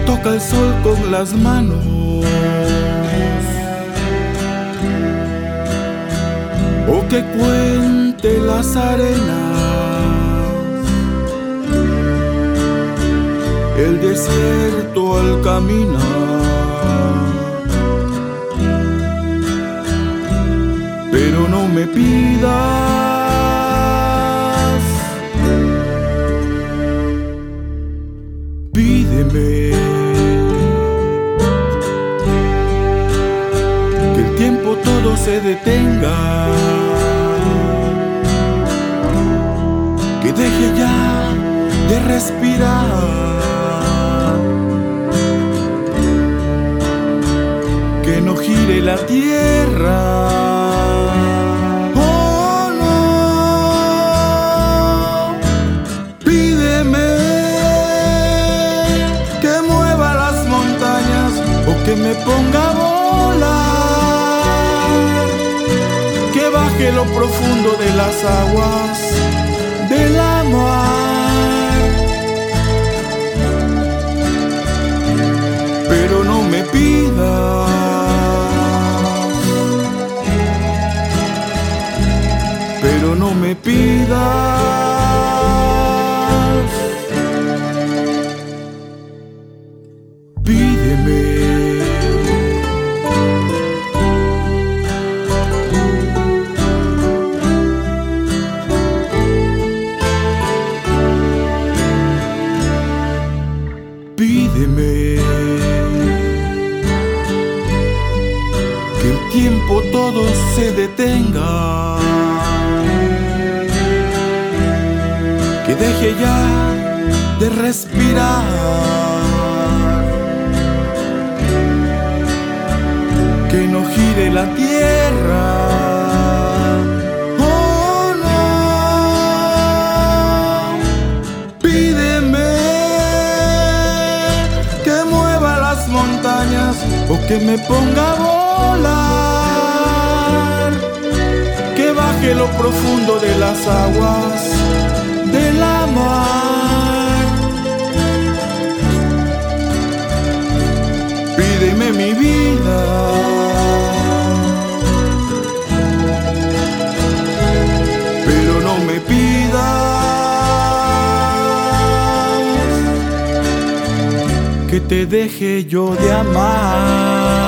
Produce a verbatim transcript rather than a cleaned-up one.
toca el sol con las manos, o que cuente las arenas, el desierto al caminar. Pero no me pidas pídeme que el tiempo todo se detenga, que deje ya de respirar, que no gire la tierra. Oh no, pídeme que mueva las montañas o que me ponga a volar, que baje lo profundo de las aguas de la mar. Pero no me pidas Pero no me pidas pídeme. Pídeme que el tiempo todo se detenga, que deje ya de respirar, que no gire la tierra. Oh no, pídeme que mueva las montañas o que me ponga a volar, que baje lo profundo de las aguas de la mar. Pídeme mi vida, pero no me pidas que te deje yo de amar.